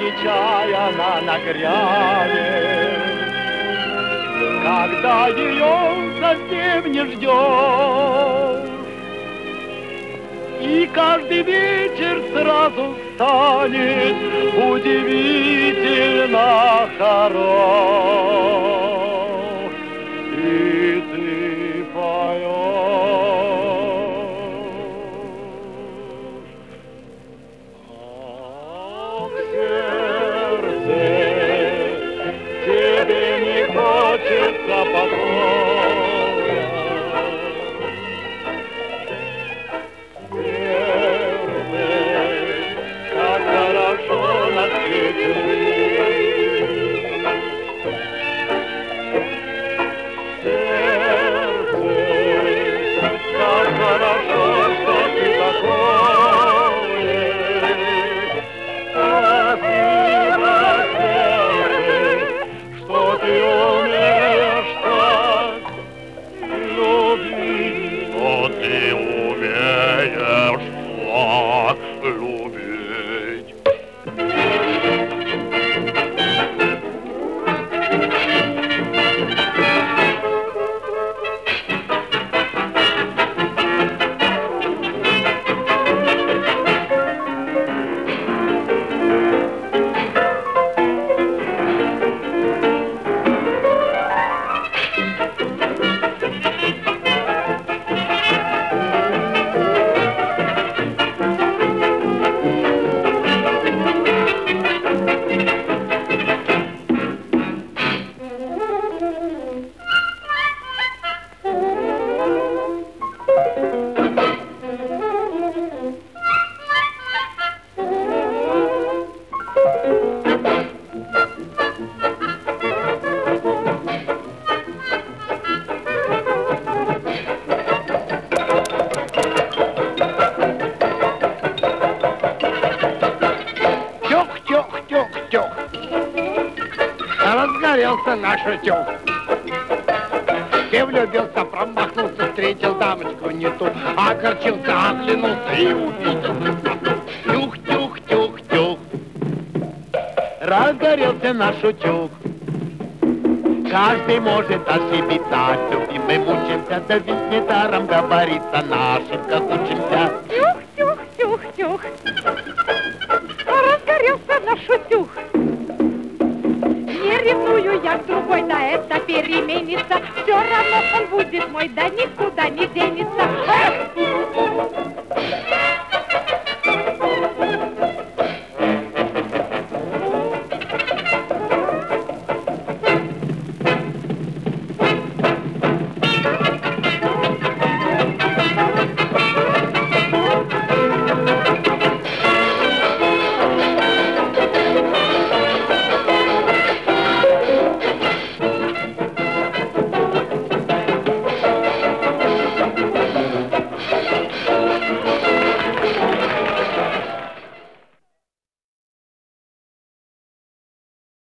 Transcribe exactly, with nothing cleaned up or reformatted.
нечаянно нагрянет, когда ее совсем не ждешь, и каждый вечер сразу станет удивительно хорош, и ты поешь. Ах, сердце, тебе не хочется покоя, сердце, как хорошо на свете жить. Сердце, как хорошо, что ты такое. Спасибо, сердце, что ты умеешь так любить, что ты умеешь так любить. Тюх-тюх-тюх-тюх. Разгорелся наш утюг. Ты влюбился, промахнулся, встретил дамочку не ту, огорчился, оглянулся и увидел красоту. Тюх-тюх-тюх-тюх. Разгорелся наш утюг. Каждый может ошибиться, любимый мучимся, да ведь недаром говорится, на ошибках учимся. Тюх-тюх-тюх-тюх. Разгорелся наш утюг. Не ревную я к другой, да это переменится. Все равно он будет мой, да никуда не денется.